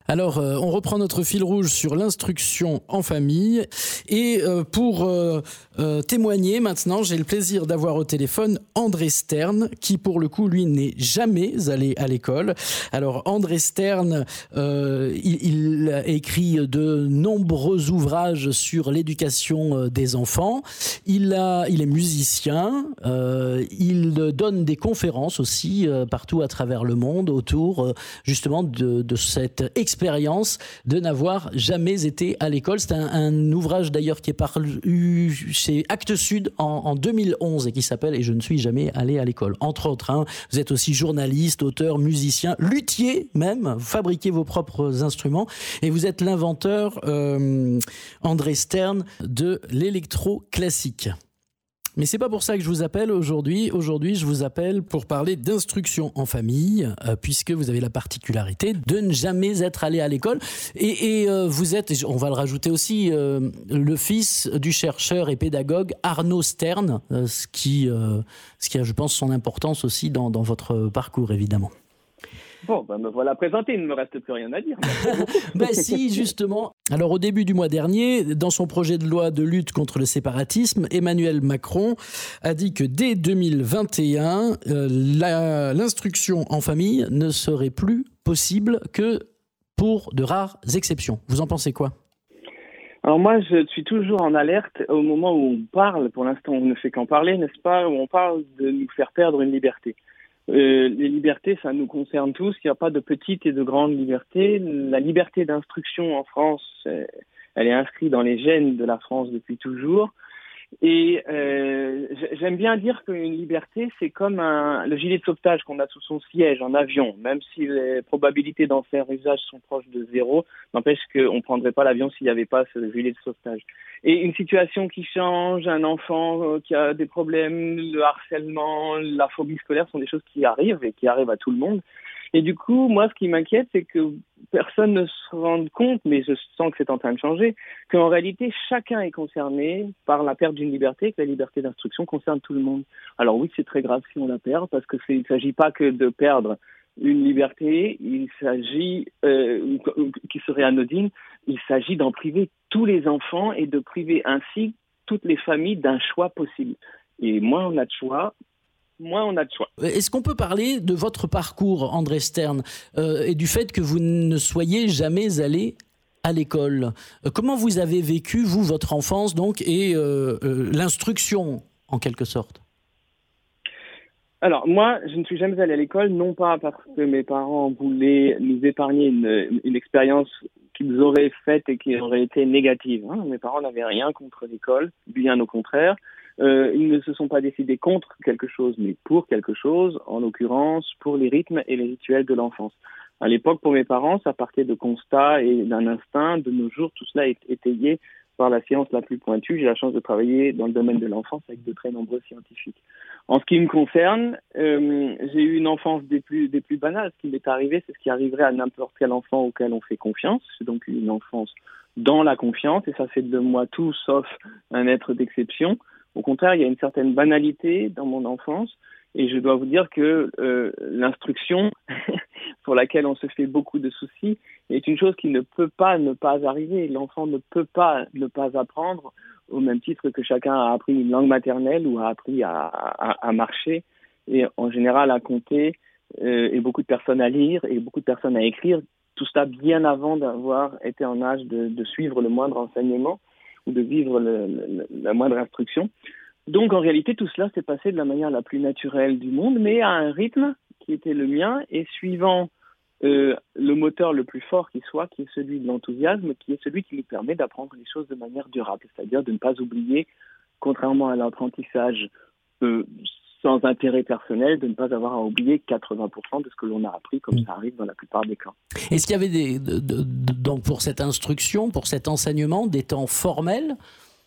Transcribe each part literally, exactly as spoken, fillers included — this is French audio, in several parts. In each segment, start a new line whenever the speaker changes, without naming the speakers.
Alors, euh, on reprend notre fil rouge sur l'instruction en famille. Et euh, pour euh, euh, témoigner maintenant, j'ai le plaisir d'avoir au téléphone André Stern, qui pour le coup, lui, n'est jamais allé à l'école. Alors, André Stern, euh, il, il a écrit de nombreux ouvrages sur l'éducation des enfants. Il, a, il est musicien. Euh, il donne des conférences aussi euh, partout à travers le monde autour euh, justement de, de cette expérience expérience de n'avoir jamais été à l'école. C'est un, un ouvrage d'ailleurs qui est paru chez Actes Sud en, en deux mille onze et qui s'appelle « Et je ne suis jamais allé à l'école ». Entre autres, hein, vous êtes aussi journaliste, auteur, musicien, luthier même, vous fabriquez vos propres instruments et vous êtes l'inventeur, euh, André Stern, de l'électro classique. Mais c'est pas pour ça que je vous appelle aujourd'hui. Aujourd'hui, je vous appelle pour parler d'instruction en famille, euh, puisque vous avez la particularité de ne jamais être allé à l'école. Et, et euh, vous êtes, on va le rajouter aussi, euh, le fils du chercheur et pédagogue Arnaud Stern, euh, ce qui, euh, ce qui a, je pense, son importance aussi dans, dans votre parcours, évidemment.
Bon, ben me voilà présenté, il ne me reste plus rien à dire.
Ben si, justement. Alors au début du mois dernier, dans son projet de loi de lutte contre le séparatisme, Emmanuel Macron a dit que dès deux mille vingt et un, euh, la, l'instruction en famille ne serait plus possible que pour de rares exceptions. Vous en pensez quoi ?
Alors moi, je suis toujours en alerte au moment où on parle, pour l'instant on ne fait qu'en parler, n'est-ce pas, où on parle de nous faire perdre une liberté. Euh, les libertés, ça nous concerne tous. Il n'y a pas de petites et de grandes libertés. La liberté d'instruction en France, euh, elle est inscrite dans les gènes de la France depuis toujours. Et euh, j'aime bien dire qu'une liberté, c'est comme un, le gilet de sauvetage qu'on a sous son siège en avion. Même si les probabilités d'en faire usage sont proches de zéro, n'empêche qu'on ne prendrait pas l'avion s'il n'y avait pas ce gilet de sauvetage. Et une situation qui change, un enfant qui a des problèmes, le harcèlement, la phobie scolaire sont des choses qui arrivent et qui arrivent à tout le monde. Et du coup, moi, ce qui m'inquiète, c'est que personne ne se rende compte, mais je sens que c'est en train de changer, qu'en réalité, chacun est concerné par la perte d'une liberté, que la liberté d'instruction concerne tout le monde. Alors oui, c'est très grave si on la perd, parce que c'est, il ne s'agit pas que de perdre une liberté, il s'agit, euh, qui serait anodine, il s'agit d'en priver tous les enfants et de priver ainsi toutes les familles d'un choix possible. Et moins on a de choix, moins on a de choix.
Est-ce qu'on peut parler de votre parcours, André Stern, euh, et du fait que vous ne soyez jamais allé à l'école ? Comment vous avez vécu, vous, votre enfance, donc, et euh, euh, l'instruction, en quelque sorte ?
Alors, moi, je ne suis jamais allé à l'école, non pas parce que mes parents voulaient nous épargner une, une expérience qu'ils auraient faite et qui aurait été négative. Hein. Mes parents n'avaient rien contre l'école, bien au contraire. Euh, ils ne se sont pas décidés contre quelque chose, mais pour quelque chose, en l'occurrence pour les rythmes et les rituels de l'enfance. À l'époque, pour mes parents, ça partait de constats et d'un instinct. De nos jours, tout cela est étayé par la science la plus pointue. J'ai la chance de travailler dans le domaine de l'enfance avec de très nombreux scientifiques. En ce qui me concerne, euh, j'ai eu une enfance des plus, des plus banales. Ce qui m'est arrivé, c'est ce qui arriverait à n'importe quel enfant auquel on fait confiance. C'est donc une enfance dans la confiance et ça fait de moi tout sauf un être d'exception. Au contraire, il y a une certaine banalité dans mon enfance et je dois vous dire que euh, l'instruction, pour laquelle on se fait beaucoup de soucis, est une chose qui ne peut pas ne pas arriver. L'enfant ne peut pas ne pas apprendre au même titre que chacun a appris une langue maternelle ou a appris à, à, à marcher et en général à compter euh, et beaucoup de personnes à lire et beaucoup de personnes à écrire. Tout cela bien avant d'avoir été en âge de, de suivre le moindre enseignement ou de vivre le, le, la moindre instruction. Donc en réalité, tout cela s'est passé de la manière la plus naturelle du monde, mais à un rythme qui était le mien et suivant euh, le moteur le plus fort qui soit, qui est celui de l'enthousiasme, qui est celui qui nous permet d'apprendre les choses de manière durable, c'est-à-dire de ne pas oublier, contrairement à l'apprentissage euh, sans intérêt personnel, de ne pas avoir à oublier quatre-vingts pour cent de ce que l'on a appris, comme ça arrive dans la plupart des cas.
Est-ce qu'il y avait des, de, de, de, donc pour cette instruction, pour cet enseignement, des temps formels ?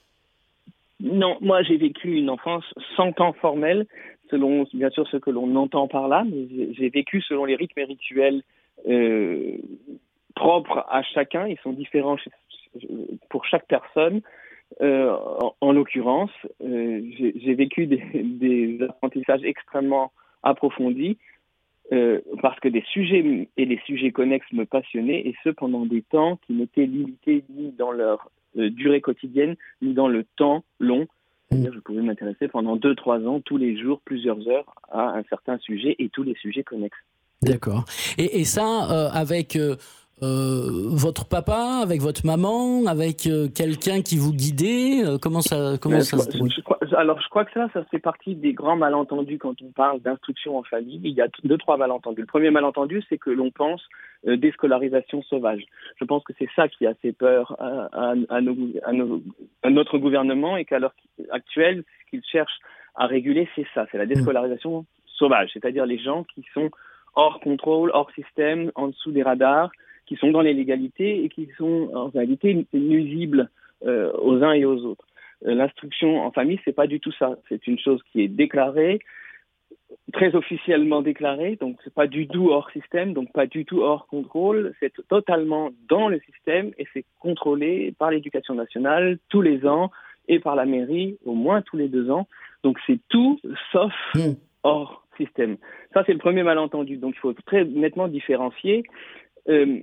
Non, moi j'ai vécu une enfance sans temps formel, selon bien sûr ce que l'on entend par là, mais j'ai, j'ai vécu selon les rythmes et rituels euh, propres à chacun. Ils sont différents chez, pour chaque personne. Euh, en, en l'occurrence, euh, j'ai, j'ai vécu des, des apprentissages extrêmement approfondis euh, parce que des sujets et les sujets connexes me passionnaient, et ce pendant des temps qui n'étaient limités ni dans leur euh, durée quotidienne, ni dans le temps long. C'est-à-dire, je pouvais m'intéresser pendant deux, trois ans, tous les jours, plusieurs heures, à un certain sujet et tous les sujets connexes.
D'accord. Et, et ça, euh, avec euh, euh, votre papa, avec votre maman, avec euh, quelqu'un qui vous guidait, euh, comment ça, comment ça se
je, je crois, Alors, je crois que ça, ça fait partie des grands malentendus quand on parle d'instruction en famille. Il y a deux, trois malentendus. Le premier malentendu, c'est que l'on pense euh, déscolarisation sauvage. Je pense que c'est ça qui a fait peur à, à, à, nos, à, nos, à notre gouvernement, et qu'à l'heure actuelle, ce qu'il cherche à réguler, c'est ça, c'est la déscolarisation sauvage, c'est-à-dire les gens qui sont hors contrôle, hors système, en dessous des radars, qui sont dans l'illégalité et qui sont en réalité nuisibles euh, aux uns et aux autres. Euh, l'instruction en famille, c'est pas du tout ça. C'est une chose qui est déclarée, très officiellement déclarée, donc c'est pas du tout hors système, donc pas du tout hors contrôle. C'est totalement dans le système et c'est contrôlé par l'éducation nationale tous les ans et par la mairie au moins tous les deux ans. Donc c'est tout sauf mmh. hors système. Ça, c'est le premier malentendu. Donc il faut très nettement différencier Euh,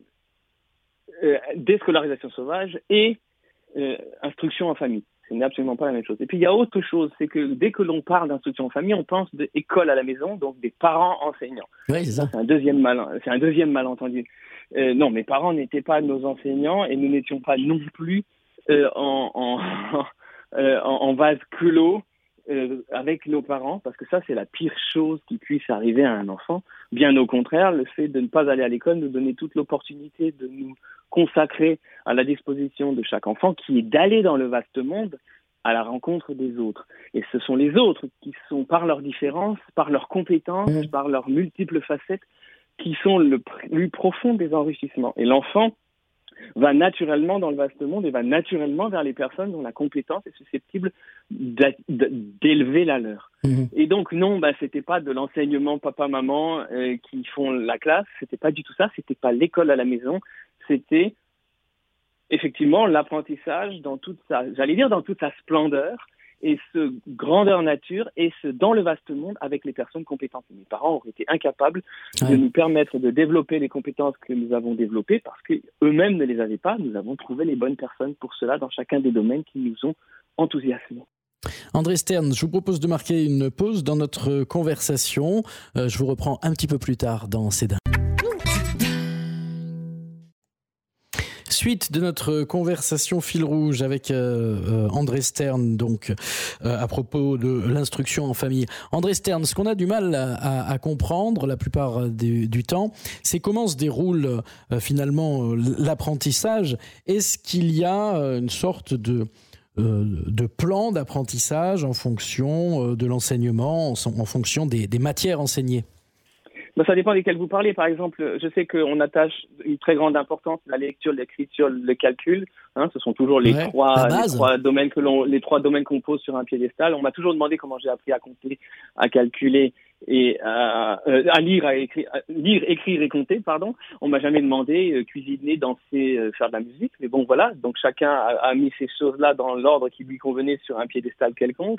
euh, déscolarisation sauvage et euh, instruction en famille. Ce n'est absolument pas la même chose. Et puis il y a autre chose, c'est que dès que l'on parle d'instruction en famille, on pense d'école à la maison, donc des parents enseignants.
Oui, c'est ça.
C'est un deuxième, mal, c'est un deuxième malentendu. Euh, non, mes parents n'étaient pas nos enseignants et nous n'étions pas non plus euh, en, en, euh, en, en vase clos Euh, avec nos parents, parce que ça, c'est la pire chose qui puisse arriver à un enfant. Bien au contraire, le fait de ne pas aller à l'école nous donnait toute l'opportunité de nous consacrer à la disposition de chaque enfant, qui est d'aller dans le vaste monde à la rencontre des autres. Et ce sont les autres qui sont, par leurs différences, par leurs compétences, mmh. par leurs multiples facettes, qui sont le plus profond des enrichissements. Et l'enfant va naturellement dans le vaste monde et va naturellement vers les personnes dont la compétence est susceptible d'élever la leur. Mmh. Et donc non, bah, c'était pas de l'enseignement papa-maman euh, qui font la classe, c'était pas du tout ça, c'était pas l'école à la maison, c'était effectivement l'apprentissage dans toute sa, j'allais dire dans toute sa splendeur, et ce grandeur nature, et ce dans le vaste monde avec les personnes compétentes. Mes parents auraient été incapables ouais. de nous permettre de développer les compétences que nous avons développées parce qu'eux-mêmes ne les avaient pas. Nous avons trouvé les bonnes personnes pour cela dans chacun des domaines qui nous ont enthousiasmés.
André Stern, je vous propose de marquer une pause dans notre conversation. Euh, je vous reprends un petit peu plus tard dans C'est dingue. Suite de notre conversation fil rouge avec euh, euh, André Stern, donc euh, à propos de l'instruction en famille. André Stern, ce qu'on a du mal à, à, à comprendre la plupart du, du temps, c'est comment se déroule euh, finalement euh, l'apprentissage. Est-ce qu'il y a euh, une sorte de euh, de plan d'apprentissage en fonction euh, de l'enseignement, en, en fonction des, des matières enseignées?
Ben, ça dépend desquels vous parlez. Par exemple, je sais qu'on attache une très grande importance à la lecture, l'écriture, le calcul. Hein, ce sont toujours les, ouais, trois, les trois domaines que l'on, les trois domaines qu'on pose sur un piédestal. On m'a toujours demandé comment j'ai appris à compter, à calculer et à, euh, à lire, à écrire, à lire, écrire et compter. Pardon. On m'a jamais demandé euh, cuisiner, danser, euh, faire de la musique. Mais bon, voilà. Donc chacun a, a mis ces choses-là dans l'ordre qui lui convenait sur un piédestal quelconque.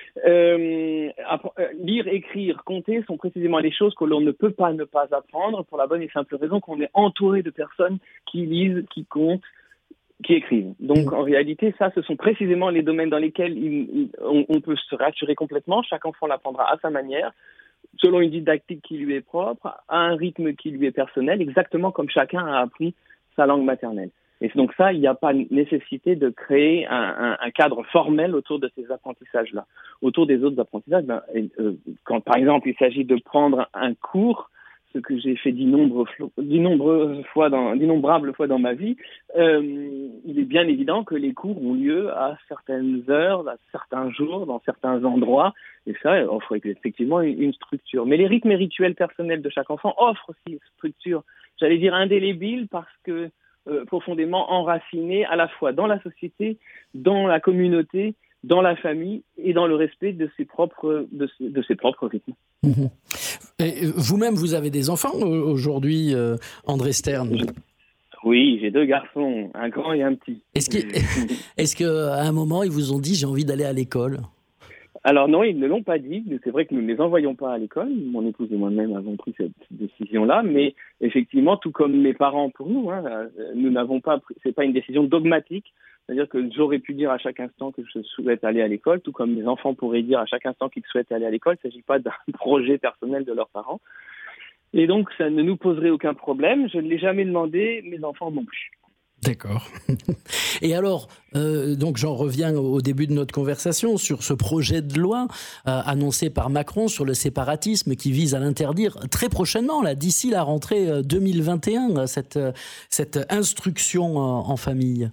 Euh, euh, lire, écrire, compter sont précisément les choses que l'on ne peut pas ne pas apprendre pour la bonne et simple raison qu'on est entouré de personnes qui lisent, qui comptent, qui écrivent. Donc en réalité, ça, ce sont précisément les domaines dans lesquels il, il, on, on peut se rassurer complètement. Chaque enfant l'apprendra à sa manière, selon une didactique qui lui est propre, à un rythme qui lui est personnel, exactement comme chacun a appris sa langue maternelle. Et donc ça, il n'y a pas nécessité de créer un, un, un cadre formel autour de ces apprentissages-là. Autour des autres apprentissages, ben, euh, quand par exemple il s'agit de prendre un cours, ce que j'ai fait d'innombreuses fois dans, d'innombrables fois dans ma vie, euh, il est bien évident que les cours ont lieu à certaines heures, à certains jours, dans certains endroits, et ça offre effectivement une, une structure. Mais les rythmes et rituels personnels de chaque enfant offrent aussi une structure, j'allais dire indélébile, parce que Euh, profondément enraciné à la fois dans la société, dans la communauté, dans la famille et dans le respect de ses propres, de ses, de ses propres rythmes.
Mmh. Et vous-même, vous avez des enfants aujourd'hui, euh, André Stern?
Oui, j'ai deux garçons, un grand et un petit.
Est-ce, que, est-ce qu'à un moment, ils vous ont dit « j'ai envie d'aller à l'école »
Alors non, ils ne l'ont pas dit. C'est vrai que nous ne les envoyons pas à l'école. Mon épouse et moi-même avons pris cette décision-là. Mais effectivement, tout comme mes parents pour nous, hein, nous n'avons pas. C'est pas une décision dogmatique. C'est-à-dire que j'aurais pu dire à chaque instant que je souhaite aller à l'école, tout comme mes enfants pourraient dire à chaque instant qu'ils souhaitent aller à l'école. Il ne s'agit pas d'un projet personnel de leurs parents. Et donc, ça ne nous poserait aucun problème. Je ne l'ai jamais demandé, mes enfants non plus.
D'accord. Et alors, euh, donc j'en reviens au début de notre conversation sur ce projet de loi euh, annoncé par Macron sur le séparatisme qui vise à l'interdire très prochainement, là, d'ici la rentrée deux mille vingt et un, cette, cette instruction en, en famille.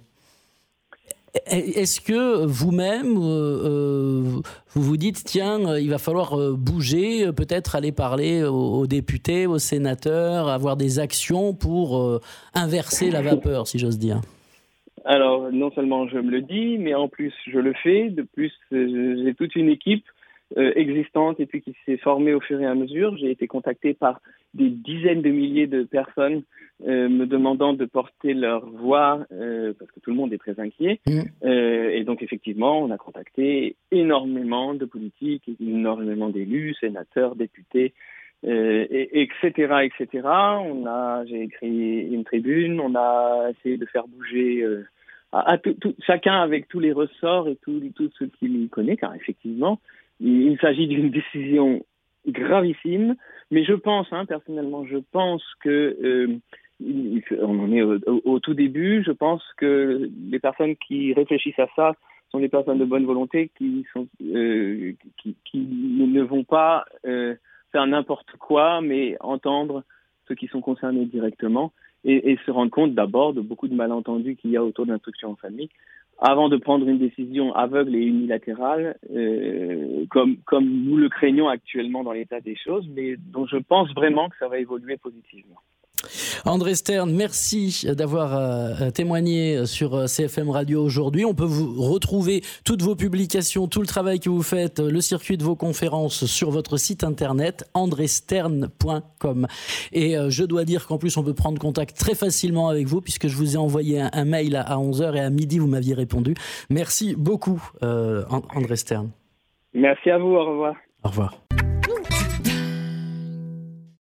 Est-ce que vous-même, euh, vous vous dites, tiens, il va falloir bouger, peut-être aller parler aux, aux députés, aux sénateurs, avoir des actions pour euh, inverser la vapeur, si j'ose dire?
Alors, non seulement je me le dis, mais en plus je le fais. De plus, j'ai toute une équipe euh, existante et puis qui s'est formée au fur et à mesure. J'ai été contacté par des dizaines de milliers de personnes euh, me demandant de porter leur voix euh, parce que tout le monde est très inquiet. Mmh. Euh, et donc effectivement, on a contacté énormément de politiques, énormément d'élus, sénateurs, députés, euh, et, etc., et cetera. On a, j'ai écrit une tribune, on a essayé de faire bouger euh, à, à tout, tout, chacun avec tous les ressorts et tout, tout ce qu'il connaît, car effectivement, il, il s'agit d'une décision gravissime, mais je pense, hein, personnellement, je pense que euh, il, on en est au, au, au tout début. Je pense que les personnes qui réfléchissent à ça sont des personnes de bonne volonté qui sont euh, qui, qui ne vont pas euh, faire n'importe quoi, mais entendre ceux qui sont concernés directement et, et se rendre compte d'abord de beaucoup de malentendus qu'il y a autour de l'instruction en famille, avant de prendre une décision aveugle et unilatérale, euh, comme, comme nous le craignons actuellement dans l'état des choses, mais dont je pense vraiment que ça va évoluer positivement.
André Stern, merci d'avoir euh, témoigné sur C F M Radio aujourd'hui. On peut vous retrouver toutes vos publications, tout le travail que vous faites, le circuit de vos conférences sur votre site internet andré stern point com. Et euh, je dois dire qu'en plus on peut prendre contact très facilement avec vous puisque je vous ai envoyé un, un mail à onze heures et à midi vous m'aviez répondu. Merci beaucoup euh, André Stern.
Merci à vous, au revoir.
Au revoir.